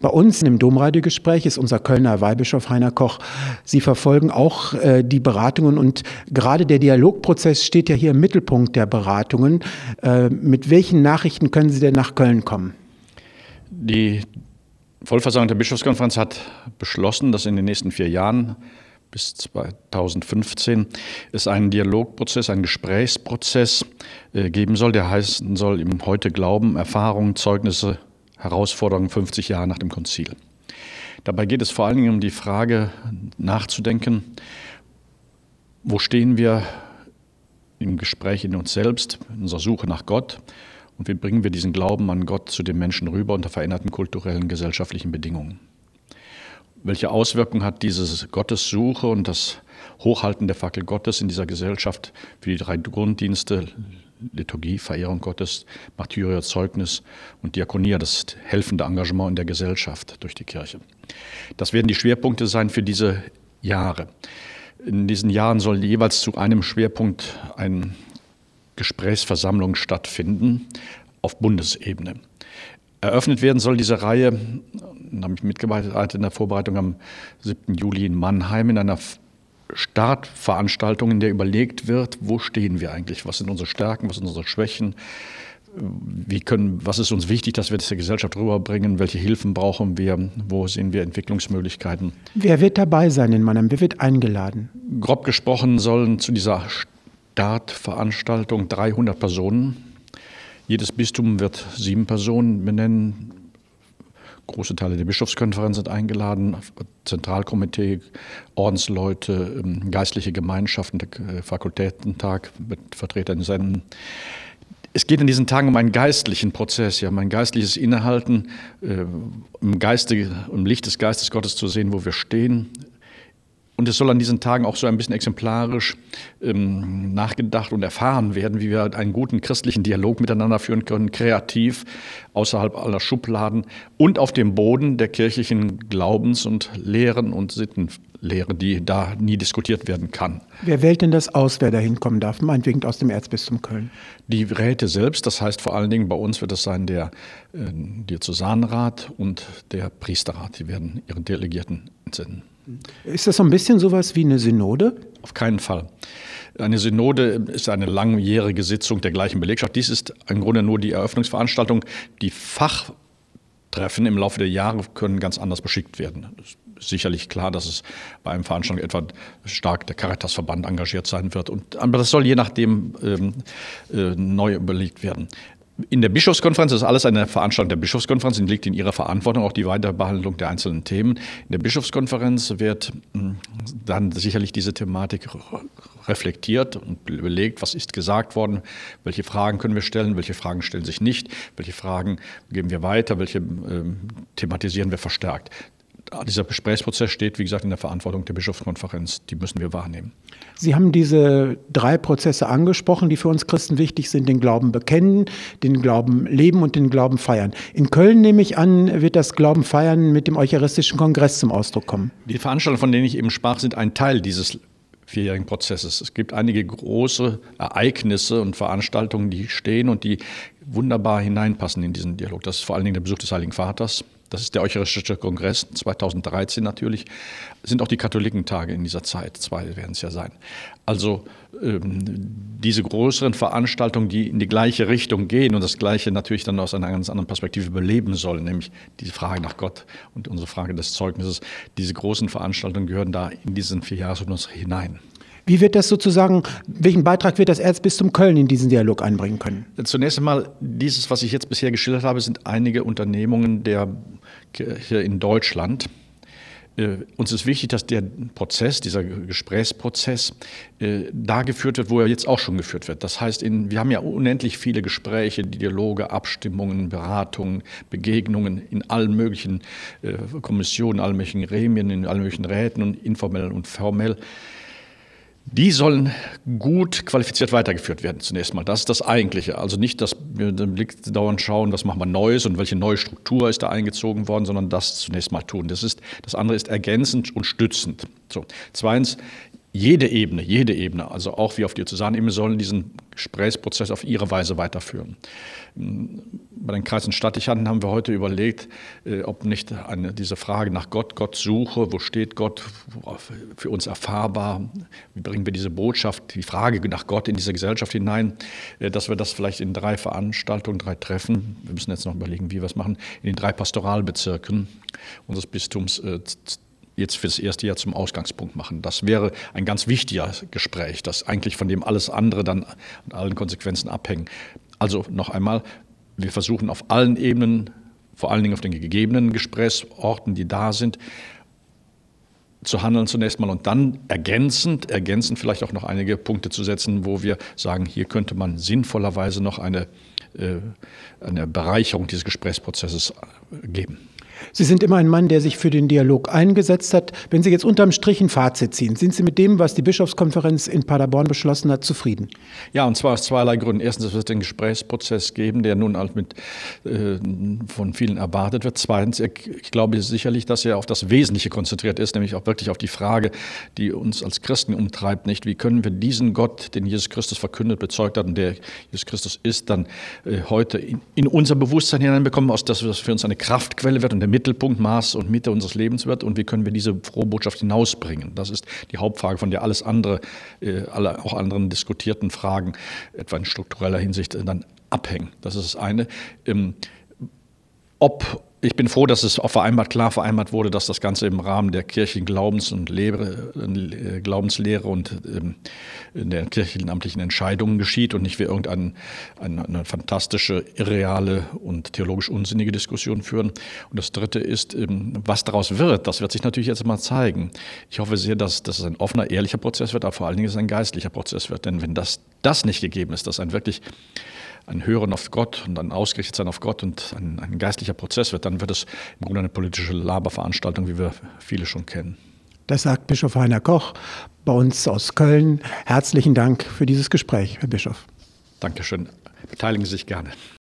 bei uns im Domradiogespräch ist unser Kölner Weihbischof Heiner Koch. Sie verfolgen auch die Beratungen und gerade der Dialogprozess steht ja hier im Mittelpunkt der Beratungen. Mit welchen Nachrichten können Sie denn nach Köln kommen? Die Vollversammlung der Bischofskonferenz hat beschlossen, dass in den nächsten 4 Jahren bis 2015 es einen Dialogprozess, einen Gesprächsprozess geben soll, der heißen soll im Heute Glauben, Erfahrungen, Zeugnisse, Herausforderungen 50 Jahre nach dem Konzil. Dabei geht es vor allen Dingen um die Frage nachzudenken, wo stehen wir im Gespräch in uns selbst, in unserer Suche nach Gott und wie bringen wir diesen Glauben an Gott zu den Menschen rüber unter veränderten kulturellen, gesellschaftlichen Bedingungen. Welche Auswirkungen hat diese Gottessuche und das Hochhalten der Fackel Gottes in dieser Gesellschaft für die 3 Grunddienste, Liturgie, Verehrung Gottes, Martyrium, Zeugnis und Diakonia, das helfende Engagement in der Gesellschaft durch die Kirche? Das werden die Schwerpunkte sein für diese Jahre. In diesen Jahren soll jeweils zu einem Schwerpunkt eine Gesprächsversammlung stattfinden auf Bundesebene. Eröffnet werden soll diese Reihe, da habe ich mitgearbeitet in der Vorbereitung am 7. Juli in Mannheim, in einer Startveranstaltung, in der überlegt wird, wo stehen wir eigentlich, was sind unsere Stärken, was sind unsere Schwächen, was ist uns wichtig, dass wir das der Gesellschaft rüberbringen, welche Hilfen brauchen wir, wo sehen wir Entwicklungsmöglichkeiten. Wer wird dabei sein in Mannheim, wer wird eingeladen? Grob gesprochen sollen zu dieser Startveranstaltung 300 Personen. Jedes Bistum wird 7 Personen benennen. Große Teile der Bischofskonferenz sind eingeladen, Zentralkomitee, Ordensleute, geistliche Gemeinschaften, der Fakultätentag mit Vertretern senden. Es geht in diesen Tagen um einen geistlichen Prozess, um ein geistliches Innehalten, im Licht des Geistes Gottes zu sehen, wo wir stehen. Und es soll an diesen Tagen auch so ein bisschen exemplarisch nachgedacht und erfahren werden, wie wir einen guten christlichen Dialog miteinander führen können, kreativ, außerhalb aller Schubladen und auf dem Boden der kirchlichen Glaubens- und Lehren und Sittenlehre, die da nie diskutiert werden kann. Wer wählt denn das aus, wer da hinkommen darf, meinetwegen aus dem Erzbistum Köln? Die Räte selbst, das heißt vor allen Dingen bei uns wird es sein der Diözesanrat und der Priesterrat, die werden ihre Delegierten entsenden. Ist das so ein bisschen sowas wie eine Synode? Auf keinen Fall. Eine Synode ist eine langjährige Sitzung der gleichen Belegschaft. Dies ist im Grunde nur die Eröffnungsveranstaltung. Die Fachtreffen im Laufe der Jahre können ganz anders beschickt werden. Es ist sicherlich klar, dass es bei einem Veranstaltung etwa stark der Caritasverband engagiert sein wird. Aber das soll je nachdem neu überlegt werden. In der Bischofskonferenz ist alles eine Veranstaltung der Bischofskonferenz und liegt in ihrer Verantwortung auch die Weiterbehandlung der einzelnen Themen. In der Bischofskonferenz wird dann sicherlich diese Thematik reflektiert und überlegt, was ist gesagt worden, welche Fragen können wir stellen, welche Fragen stellen sich nicht, welche Fragen geben wir weiter, welche thematisieren wir verstärkt. Dieser Gesprächsprozess steht, wie gesagt, in der Verantwortung der Bischofskonferenz. Die müssen wir wahrnehmen. Sie haben diese 3 Prozesse angesprochen, die für uns Christen wichtig sind: den Glauben bekennen, den Glauben leben und den Glauben feiern. In Köln, nehme ich an, wird das Glauben feiern mit dem Eucharistischen Kongress zum Ausdruck kommen. Die Veranstaltungen, von denen ich eben sprach, sind ein Teil dieses 4-jährigen Prozesses. Es gibt einige große Ereignisse und Veranstaltungen, die stehen und die wunderbar hineinpassen in diesen Dialog. Das ist vor allen Dingen der Besuch des Heiligen Vaters. Das ist der Eucharistische Kongress 2013 natürlich. Sind auch die Katholikentage in dieser Zeit, 2 werden es ja sein. Also diese größeren Veranstaltungen, die in die gleiche Richtung gehen und das Gleiche natürlich dann aus einer ganz anderen Perspektive beleben sollen, nämlich die Frage nach Gott und unsere Frage des Zeugnisses. Diese großen Veranstaltungen gehören da in diesen 4 Jahresrhythmus hinein. Wie wird das sozusagen, welchen Beitrag wird das Erzbistum Köln in diesen Dialog einbringen können? Zunächst einmal, dieses, was ich jetzt bisher geschildert habe, sind einige Unternehmungen der Kirche in Deutschland. Uns ist wichtig, dass der Prozess, dieser Gesprächsprozess, da geführt wird, wo er jetzt auch schon geführt wird. Das heißt, wir haben ja unendlich viele Gespräche, Dialoge, Abstimmungen, Beratungen, Begegnungen in allen möglichen Kommissionen, allen möglichen Gremien, in allen möglichen Räten und informell und formell. Die sollen gut qualifiziert weitergeführt werden zunächst mal. Das ist das Eigentliche. Also nicht, dass wir den Blick dauernd schauen, was machen wir Neues und welche neue Struktur ist da eingezogen worden, sondern das zunächst mal tun. Das andere ist ergänzend und stützend. So. Zweitens, jede Ebene, also auch wir auf Diözesanebene, sollen diesen Gesprächsprozess auf ihre Weise weiterführen. Bei den Kreis- und Stadtdechanten haben wir heute überlegt, ob nicht diese Frage nach Gottsuche, wo steht Gott, für uns erfahrbar, wie bringen wir diese Botschaft, die Frage nach Gott in diese Gesellschaft hinein, dass wir das vielleicht in 3 Veranstaltungen, 3 Treffen, wir müssen jetzt noch überlegen, wie wir es machen, in den 3 Pastoralbezirken unseres Bistums jetzt für das erste Jahr zum Ausgangspunkt machen. Das wäre ein ganz wichtiger Gespräch, das eigentlich von dem alles andere dann und allen Konsequenzen abhängen. Also noch einmal, wir versuchen auf allen Ebenen, vor allen Dingen auf den gegebenen Gesprächsorten, die da sind, zu handeln zunächst mal und dann ergänzend vielleicht auch noch einige Punkte zu setzen, wo wir sagen, hier könnte man sinnvollerweise noch eine Bereicherung dieses Gesprächsprozesses geben. Sie sind immer ein Mann, der sich für den Dialog eingesetzt hat. Wenn Sie jetzt unterm Strich ein Fazit ziehen, sind Sie mit dem, was die Bischofskonferenz in Paderborn beschlossen hat, zufrieden? Ja, und zwar aus zweierlei Gründen. Erstens, es wird einen Gesprächsprozess geben, der nun halt von vielen erwartet wird. Zweitens, ich glaube sicherlich, dass er auf das Wesentliche konzentriert ist, nämlich auch wirklich auf die Frage, die uns als Christen umtreibt, nicht? Wie können wir diesen Gott, den Jesus Christus verkündet, bezeugt hat und der Jesus Christus ist, dann heute in unser Bewusstsein hineinbekommen, aus das für uns eine Kraftquelle wird und der Mittelpunkt, Maß und Mitte unseres Lebens wird und wie können wir diese frohe Botschaft hinausbringen. Das ist die Hauptfrage, von der alles andere, alle auch anderen diskutierten Fragen, etwa in struktureller Hinsicht, dann abhängen. Das ist das eine. Ich bin froh, dass es auch klar vereinbart wurde, dass das Ganze im Rahmen der kirchlichen Glaubenslehre und der kirchenamtlichen Entscheidungen geschieht und nicht wir eine fantastische, irreale und theologisch unsinnige Diskussion führen. Und das Dritte ist, was daraus wird, das wird sich natürlich jetzt mal zeigen. Ich hoffe sehr, dass es ein offener, ehrlicher Prozess wird, aber vor allen Dingen, dass es ein geistlicher Prozess wird. Denn wenn das nicht gegeben ist, dass ein Hören auf Gott und ein Ausgerichtetsein auf Gott und ein geistlicher Prozess wird, dann wird es im Grunde eine politische Laberveranstaltung, wie wir viele schon kennen. Das sagt Bischof Heiner Koch bei uns aus Köln. Herzlichen Dank für dieses Gespräch, Herr Bischof. Dankeschön. Beteiligen Sie sich gerne.